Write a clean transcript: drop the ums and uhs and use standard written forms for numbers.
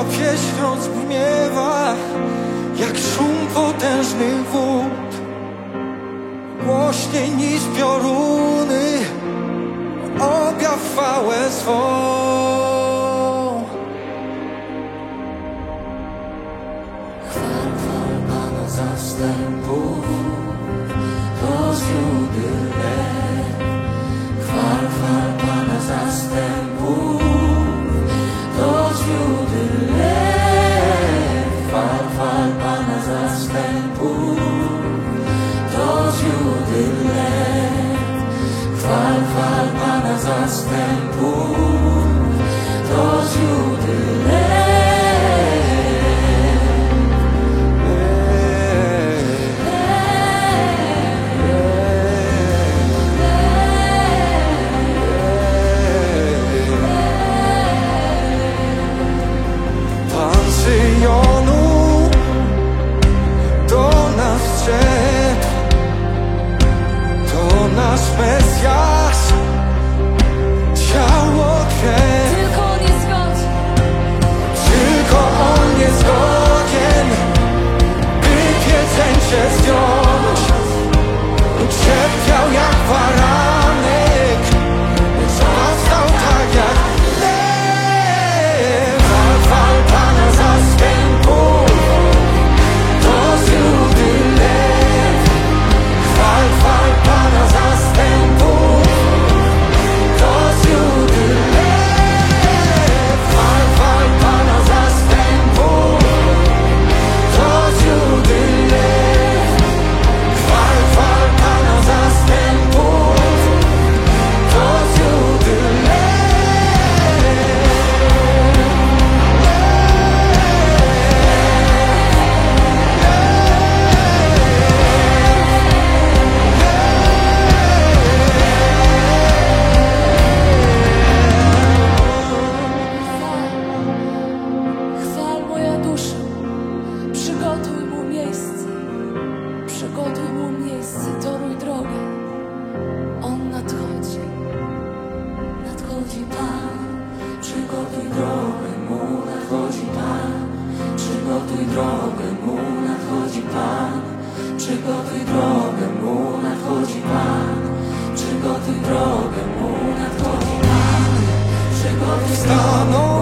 pieśnią zbrzmiewa jak szum potężnych wód, głośniej niż pioruny objaw chwałę swą. Chwal, chwal Pana zastępów, to zwiódy lew. Chwal, chwal Pana zastępów, to zwiódy lew. Chwal, chwal Pana zastępów, to zwiódy lew. Chwal, chwal Pana zastępów, to zwiódy lew. Pan Syjonu do nas szedł, to nasz Mesjasz, ciało, krew. Tylko On jest godzien, Tylko On jest godzien, by pieczęcie zdjąć. Ucierpiał jak baranek, zastał tak jak lew. Chwal, chwal Pana zastępów, to zwiódy lew. Chwal, chwal Pana zastępów, to zwiódy lew. Chwal, chwal Pana zastępów, to zwiódy lew. Chwal, chwal Pana zastępów, to zwiódy lew. chwal moja dusza, przygotuj Mu miejsce, przygotuj Mu miejsce, toruj drogę. On nadchodzi, nadchodzi Pan, przygotuj drogę Mu, nadchodzi Pan, przygotuj drogę Mu, nadchodzi Pan, przygotuj drogę Mu, nadchodzi Pan, przygotuj drogę Mu, nadchodzi Pan, przygotuj drogę. Stanął